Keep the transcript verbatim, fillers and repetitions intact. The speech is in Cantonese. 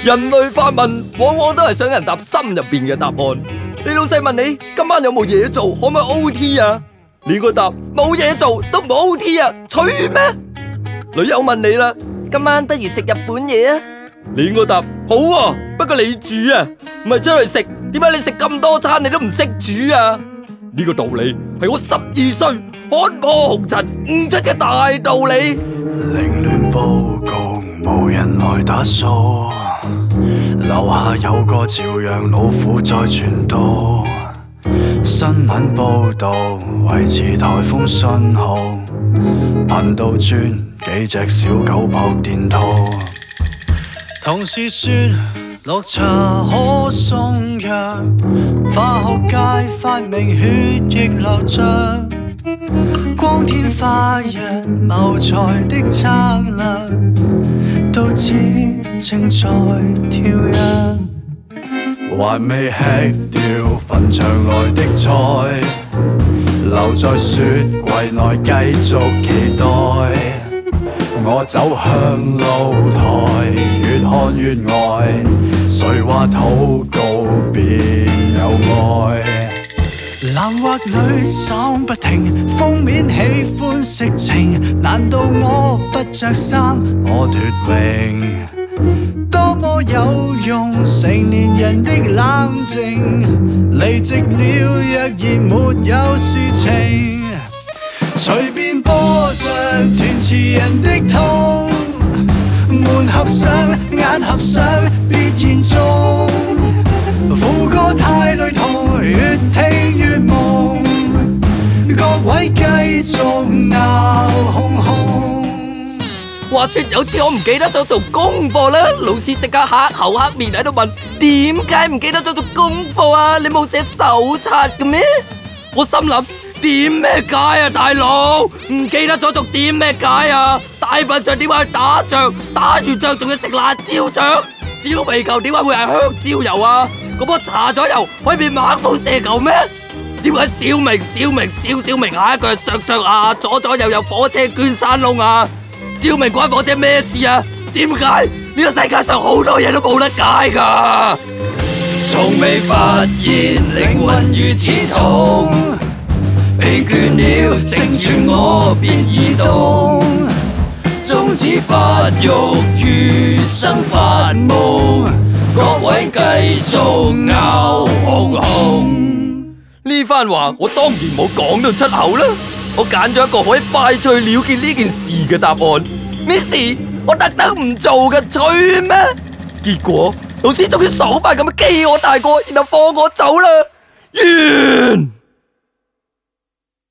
人類發問往往都係想人答心入邊嘅答案。你老細問你今晚有冇嘢做，可唔可以 O T 啊？你個答冇嘢做都唔 O T 啊，吹咩？女友問你啦，今晚不如食日本嘢啊？你個答好啊，不過你煮啊，唔係出去食，點解你食咁多餐你都唔識煮啊？呢個道理係我十二歲看破紅塵悟出嘅大道理。 凌亂報告，無人來打掃，樓下有個朝陽老虎在傳道。新聞報道維持颱風信號，頻道轉幾隻小狗撲電套。同事說綠茶可送藥，化學界發明血液流暢，光天化日謀財的策略，都知正在跳躍。還未吃掉墳場內的菜，留在雪櫃內繼續期待。我走向露台，越看越呆，誰話禱告便有愛？男或女爽不停，封面喜歡色情，難道我不着衫我奪榮？多麼有用，成年人的冷靜，離席了若然沒有事情，隨便播着填詞人的痛，門合上眼合上別言中，副歌太累痛，越聽越夢，各位繼續鬧哄哄。 話說有次我唔記得咗做功課啦，老師即刻黑口黑面喺度問，點解唔記得咗做功課啊？你冇寫手冊嘅咩？我心諗，點咩解啊大佬？唔記得咗做點咩解啊？大笨象點解去打仗？打完仗仲要食辣椒醬？小皮球點解會係香蕉油啊？嗰波搽咗油可以變猛虎射球咩？點解小明小明小小明下一句係上上下左左右右火車捐山窿啊？小明關火車咩事啊？點解呢個世界上好多嘢都冇得解噶？ 從未發現靈魂如此重，疲倦了成全我便移動，終止發育餘生發夢，各位繼續拗哄哄。 呢番話我當然冇講到出口啦。我揀咗一個可以快脆了結呢件事嘅答案。咩事？我特登唔做嘅，吹咩？結果老師終於爽快咁樣記我大過，然後放我走啦。完。